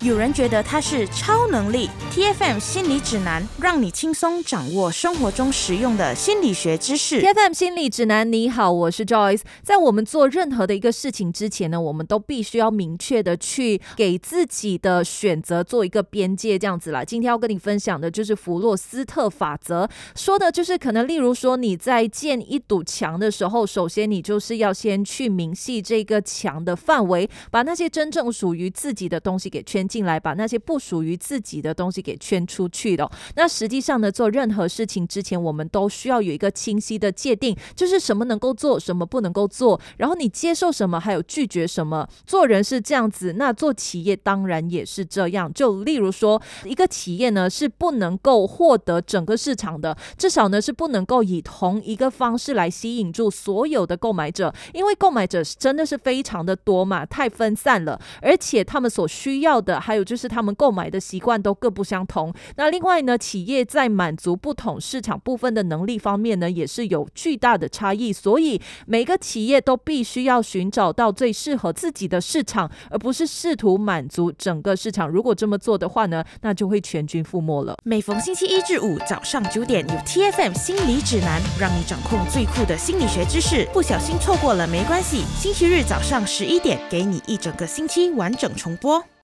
有人觉得它是超能力。 TFM 心理指南，让你轻松掌握生活中实用的心理学知识。 TFM 心理指南，你好，我是 Joyce。 在我们做任何的一个事情之前呢，我们都必须要明确的去给自己的选择做一个边界，这样子啦。今天要跟你分享的就是弗洛斯特法则，说的就是可能例如说你在建一堵墙的时候，首先你就是要先去明细这个墙的范围，把那些真正属于自己的东西给圈进来，把那些不属于自己的东西给圈出去的。那实际上呢，做任何事情之前，我们都需要有一个清晰的界定，就是什么能够做，什么不能够做，然后你接受什么，还有拒绝什么。做人是这样子，那做企业当然也是这样。就例如说，一个企业呢是不能够获得整个市场的，至少呢是不能够以同一个方式来吸引住所有的购买者，因为购买者真的是非常的多嘛，太分散了，而且他们所需要的，还有就是他们购买的习惯都各不相同。那另外呢，企业在满足不同市场部分的能力方面呢，也是有巨大的差异，所以每个企业都必须要寻找到最适合自己的市场，而不是试图满足整个市场。如果这么做的话呢，那就会全军覆没了。 每逢星期一至五早上9点，有 TFM 心理指南，让你掌控最酷的心理学知识。不小心错过了没关系，星期日早上11点，给你一整个星期完整重播。